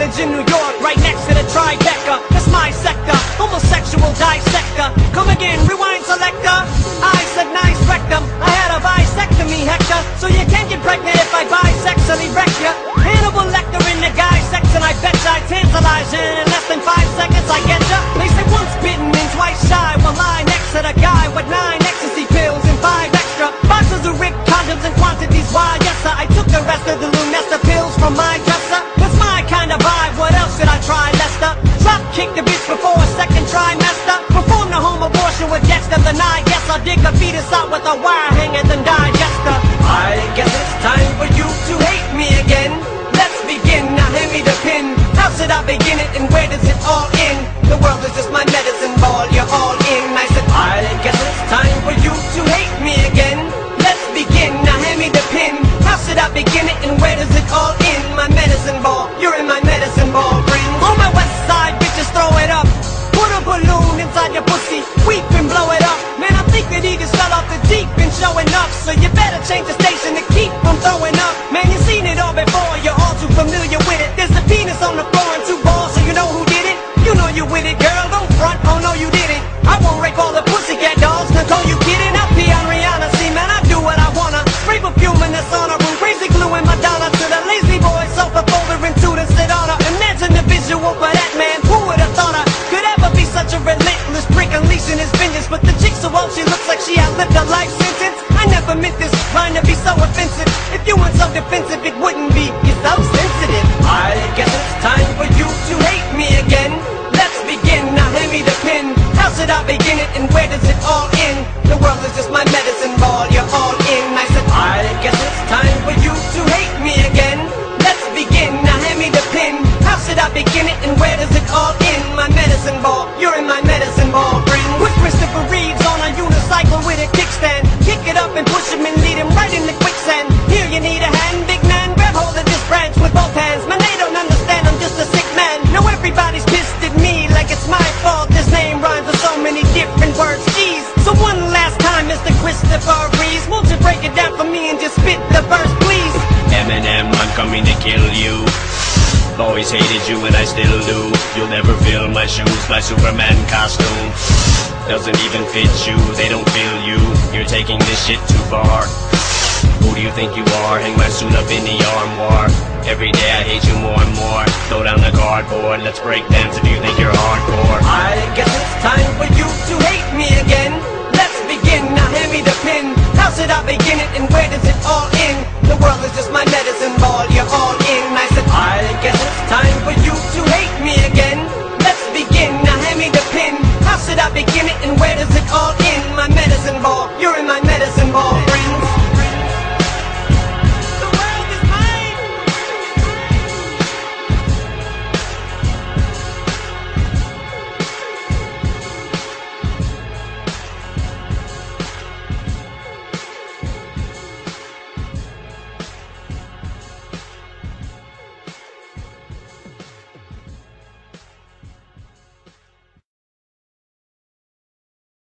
village in New York, right next to the Tribeca. That's my sector, homosexual dissector. Come again, rewind selector. I said nice rectum, I had a bisectomy, Hector. So you can't get pregnant if I bisexually wreck ya. Hannibal Lecter in the guy section, I bet ya I tantalize you. In less than 5 seconds I get ya. They say once bitten and twice shy. Well, lie next to the guy with 9 ecstasy pills and 5 extra boxes of ripped condoms and quantities. Why, yes sir, I took the rest of the Lunesta pills from my dresser. That's my kind of vibe, what else should I try, Lester? Drop kick the bitch before a second trimester. Perform the home abortion with Dexter. Then I guess I'll dig the fetus out with a wire hanger than digester. I guess it's time for you to hate me again. Let's begin, now hand me the pin. How should I begin it and where does it all end? The world is just my medicine ball, you're all in. I said I guess it's time for you to hate me again. Let's begin, now hand me the pin. How should I begin it and where does it all end? My medicine ball, you're in my medicine ball, friend. On my west side, bitches throw it up. Put a balloon inside your pussy, weep and blow it up. Man, I think that he just fell off the deep and showing up. So you better change the station to keep from throwing up. Man, you've seen it all before, you're all too familiar with it. There's a penis on the floor and 2 balls, so you know who did it. You know you with it, girl, don't front, oh no you didn't. I won't rape all the pussycat dolls, Nicole, you kidding? I'll pee on Rihanna, see man, I do what I wanna. Spray perfume in the sauna room, crazy glue in Madonna. To the lazy boy, sofa folder into the sit on her. Imagine the visual for that man, who would've thought her could ever be such a relentless prick unleashing his vengeance. But the chick so old, she looks like she outlived a life sentence. I never meant this, trying to be so offensive. If you weren't so defensive, it wouldn't be, you're so sensitive. I guess it's time for you to hate me again. Let's begin, now hand me the pin. How should I begin it and where does it all end? The world is just my medicine ball, you're all in. I said I guess it's time for you to hate me again. Let's begin, now hand me the pin. How should I begin it and where does it all end? My medicine ball, you're in my medicine ball, friend. With Christopher Reeves on a unicycle with a kickstand. Kick it up and push him and lead him right in the quicksand. Here you need a hand, big man, grab hold of this branch with both hands. Man, they don't understand, I'm just a sick man. Now everybody's pissed at me like it's my fault. This name rhymes with so many different words, jeez. So one last time, Mr. Christopher Reeves, won't you break it down for me and just spit the verse, please? Eminem, I'm coming to kill you. Always hated you and I still do. You'll never fill my shoes, my Superman costume doesn't even fit you, they don't feel you. You're taking this shit too far. Who do you think you are? Hang my suit up in the armoire. Every day I hate you more and more. Throw down the cardboard, let's break dance if you think you're hardcore. I guess it's time for you to hate me again. Let's begin, now hand me the pin. How should I begin it and where does it all end? The world is just my medicine ball, you're all in. I said I guess it's time for you to hate me again. Let's begin, now hand me the pin. How should I begin it and where does it all end? My medicine ball, you're in my medicine ball, friend.